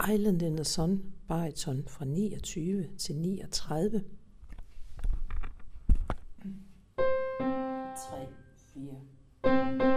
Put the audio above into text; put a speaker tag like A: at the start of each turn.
A: Island in the Sun, bariton fra 29 til 39. 3, 4.